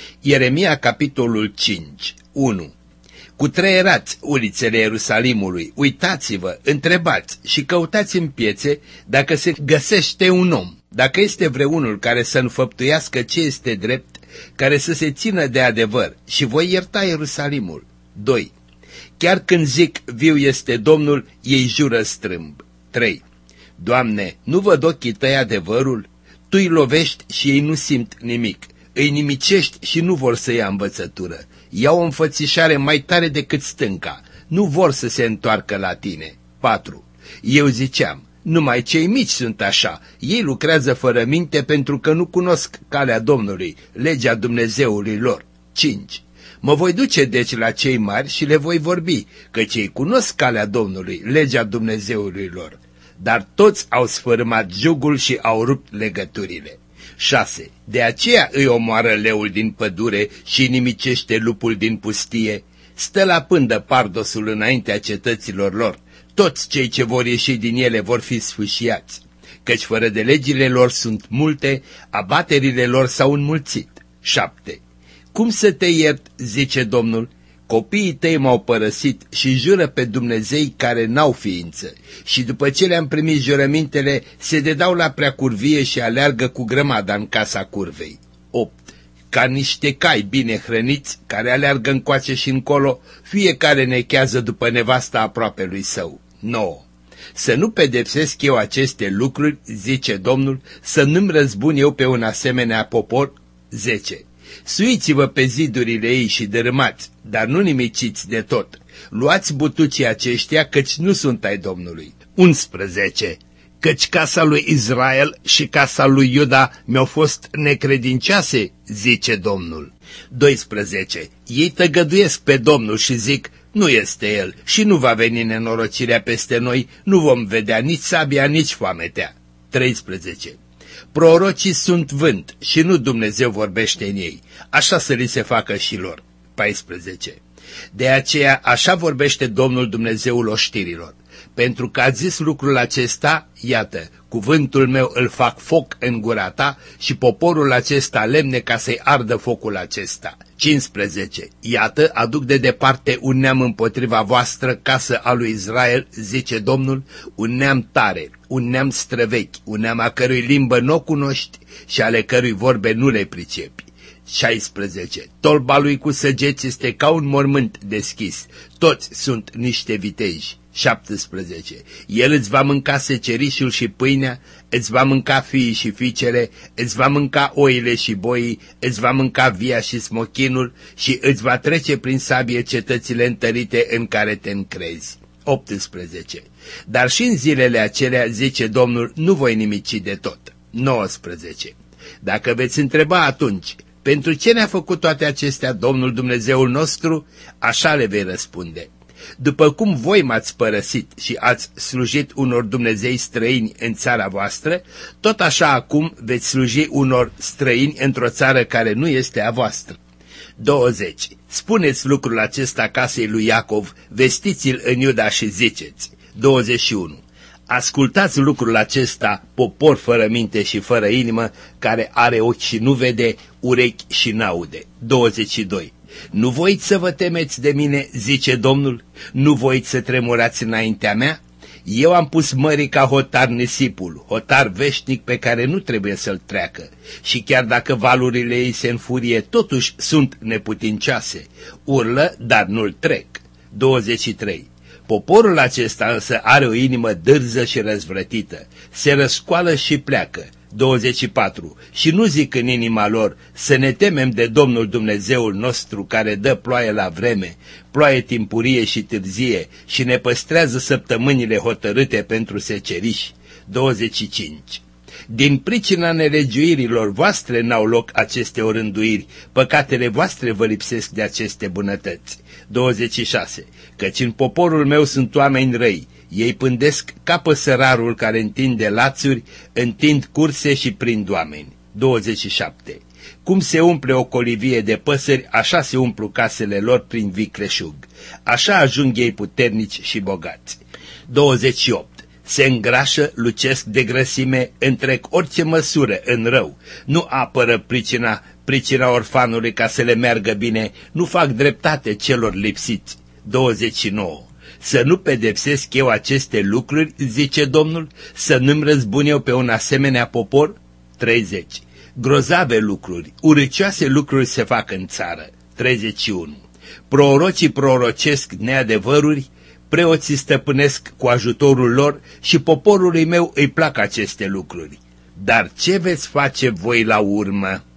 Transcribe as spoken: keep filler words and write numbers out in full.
Ieremia, capitolul cinci, unu. Cutreierați ulițele Ierusalimului, uitați-vă, întrebați și căutați în piețe dacă se găsește un om, dacă este vreunul care să înfăptuiască ce este drept, care să se țină de adevăr, și voi ierta Ierusalimul. doi. Chiar când zic viu este Domnul, ei jură strâmb. trei. Doamne, nu văd ochii tăi adevărul? Tu îi lovești și ei nu simt nimic, îi nimicești și nu vor să ia învățătură. Iau o înfățișare mai tare decât stânca, nu vor să se întoarcă la tine. patru. Eu ziceam, numai cei mici sunt așa, ei lucrează fără minte pentru că nu cunosc calea Domnului, legea Dumnezeului lor. cinci. Mă voi duce deci la cei mari și le voi vorbi, căci ei cunosc calea Domnului, legea Dumnezeului lor. Dar toți au sfărâmat jugul și au rupt legăturile. șase. De aceea îi omoară leul din pădure și nimicește lupul din pustie. Stă la pândă pardosul înaintea cetăților lor. Toți cei ce vor ieși din ele vor fi sfâșiați, căci fără de legile lor sunt multe, abaterile lor s-au înmulțit. șapte. Cum să te iert, zice Domnul? Copiii tăi m-au părăsit și jură pe Dumnezei care n-au ființă, și după ce le-am primit jurămintele, se dedau la preacurvie și aleargă cu grămada în casa curvei. opt. Ca niște cai bine hrăniți, care aleargă încoace și încolo, fiecare nechează după nevasta aproapelui său. nouă. Să nu pedepsesc eu aceste lucruri, zice Domnul, să nu-mi răzbun eu pe un asemenea popor. zece. Suiți-vă pe zidurile ei și dărâmați, dar nu nimiciți de tot. Luați butucii aceștia, căci nu sunt ai Domnului. unsprezece. Căci casa lui Israel și casa lui Iuda mi-au fost necredincioase, zice Domnul. doisprezece. Ei tăgăduiesc pe Domnul și zic, nu este El și nu va veni nenorocirea peste noi, nu vom vedea nici sabia, nici foametea. treisprezece. Prorocii sunt vânt și nu Dumnezeu vorbește în ei, așa să li se facă și lor. paisprezece. De aceea așa vorbește Domnul Dumnezeul oștirilor. Pentru că a zis lucrul acesta, iată, cuvântul meu îl fac foc în gura ta și poporul acesta lemne ca să-i ardă focul acesta. cincisprezece. Iată, aduc de departe un neam împotriva voastră, casă a lui Israel, zice Domnul, un neam tare, un neam străvechi, un neam a cărui limbă n-o cunoști și ale cărui vorbe nu le pricepi. șaisprezece. Tolba lui cu săgeți este ca un mormânt deschis, toți sunt niște viteji. șaptesprezece. El îți va mânca secerișul și pâinea, îți va mânca fiii și fiicele, îți va mânca oile și boii, îți va mânca via și smochinul și îți va trece prin sabie cetățile întărite în care te încrezi. optsprezece. Dar și în zilele acelea, zice Domnul, nu voi nimici de tot. nouăsprezece. Dacă veți întreba atunci, pentru ce ne-a făcut toate acestea Domnul Dumnezeul nostru, așa le vei răspunde. După cum voi m-ați părăsit și ați slujit unor dumnezei străini în țara voastră, tot așa acum veți sluji unor străini într-o țară care nu este a voastră. douăzeci. Spuneți lucrul acesta casei lui Iacov, vestiți-l în Iuda și ziceți. douăzeci și unu. Ascultați lucrul acesta, popor fără minte și fără inimă, care are ochi și nu vede, urechi și n-aude. douăzeci și doi. Nu voiți să vă temeți de mine, zice Domnul? Nu voiți să tremurați înaintea mea? Eu am pus mării ca hotar nisipul, hotar veșnic pe care nu trebuie să-l treacă. Și chiar dacă valurile ei se înfurie, totuși sunt neputincioase. Urlă, dar nu-l trec. douăzeci și trei. Poporul acesta însă are o inimă dârză și răzvrătită, se răscoală și pleacă. douăzeci și patru. Și nu zic în inima lor, să ne temem de Domnul Dumnezeul nostru care dă ploaie la vreme, ploaie timpurie și târzie și ne păstrează săptămânile hotărâte pentru seceriși. douăzeci și cinci. Din pricina nelegiuirilor voastre n-au loc aceste orânduiri, păcatele voastre vă lipsesc de aceste bunătăți. douăzeci și șase. Căci în poporul meu sunt oameni răi, ei pândesc ca păsărarul care întinde lațuri, întind curse și prind oameni. douăzeci și șapte. Cum se umple o colivie de păsări, așa se umplu casele lor prin vicleșug. Așa ajung ei puternici și bogați. douăzeci și opt. Se îngrașă, lucesc de grăsime, întrec orice măsură în rău, nu apără pricina pricina orfanului ca să le meargă bine, nu fac dreptate celor lipsiți. douăzeci și nouă. Să nu pedepsesc eu aceste lucruri, zice Domnul, să nu-mi răzbun eu pe un asemenea popor? treizeci. Grozave lucruri, urâcioase lucruri se fac în țară. treizeci și unu. Prorocii prorocesc neadevăruri, preoții stăpânesc cu ajutorul lor și poporului meu îi plac aceste lucruri. Dar ce veți face voi la urmă?